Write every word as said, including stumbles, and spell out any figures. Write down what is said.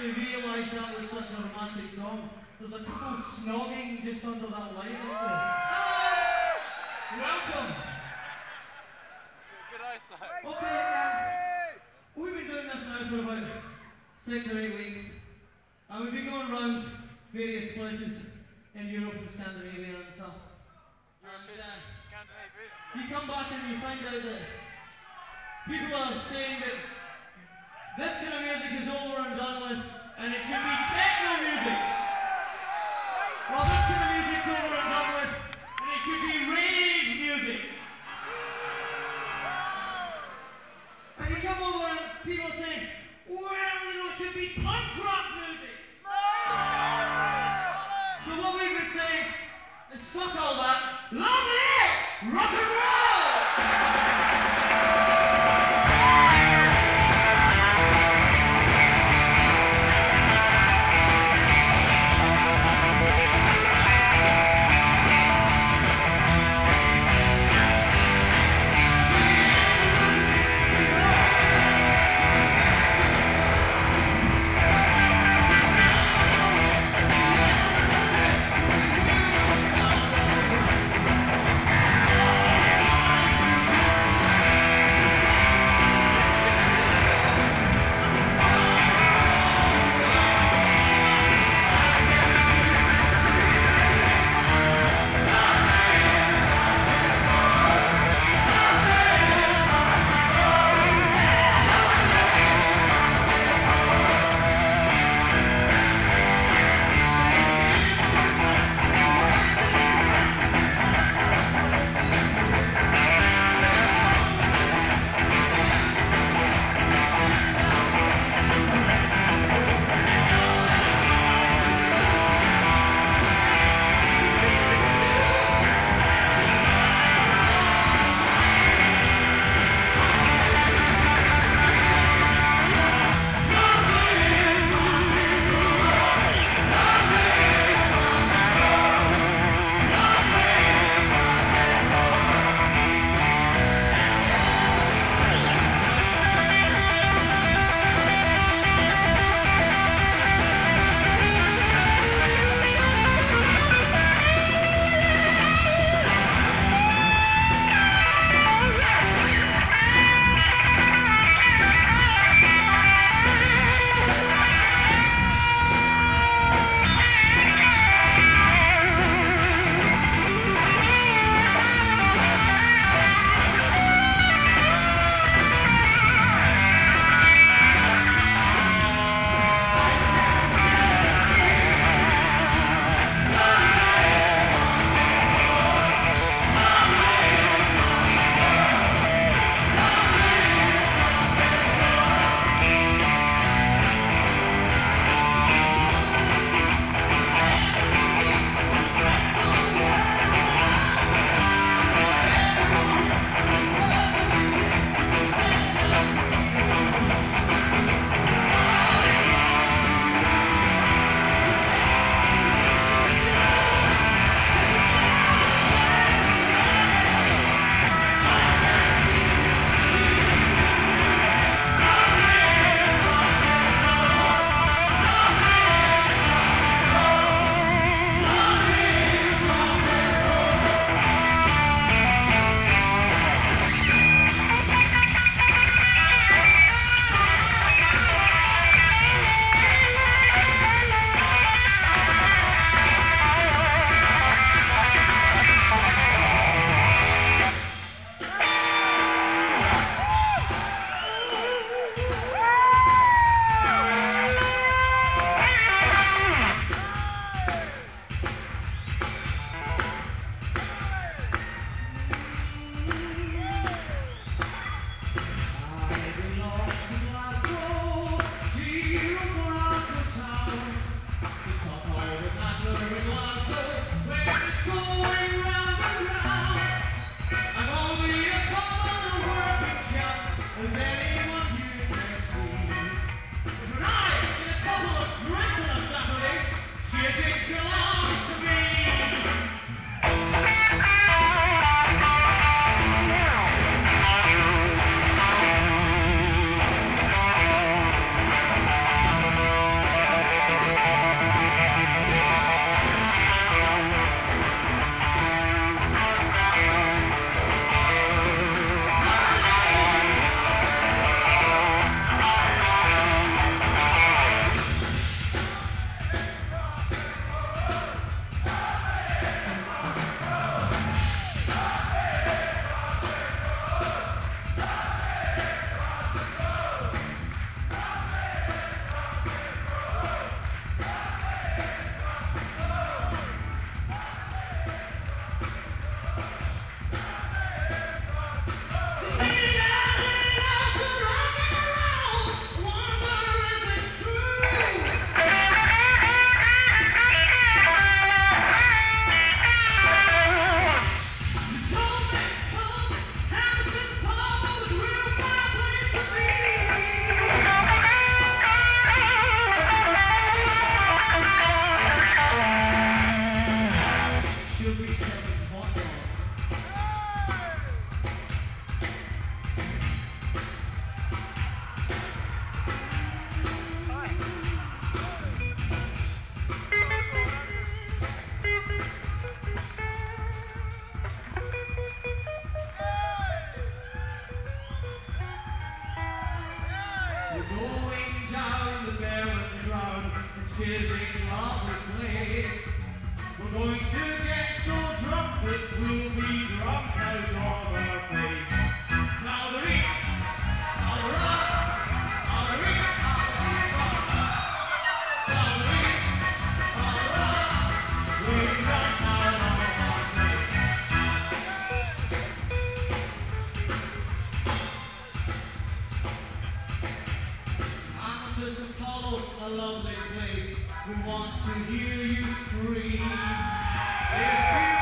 actually realised that was such a romantic song. There's a couple snogging just under that light up there. Hello! Welcome! Good eyesight. Okay, um, we've been doing this now for about six or eight weeks. And we've been going around various places in Europe and Scandinavia and stuff. And uh, you come back and you find out that people are saying that this kind of music is over and done with, and it should be techno music. Well, this kind of music's over and done with, and it should be rave music. And you come over and people say, well, you know, it should be punk rock music. So what we've been saying is fuck all that. Long live rock and roll! Chiswick's lovely place. We're going to get so drunk that we'll be drunk out of our face. Now the reek, now the rock, now the reek, now the rock, now the reek, now the rock, we're drunk out of our face. Our system followed a lovely place. We want to hear you scream. If you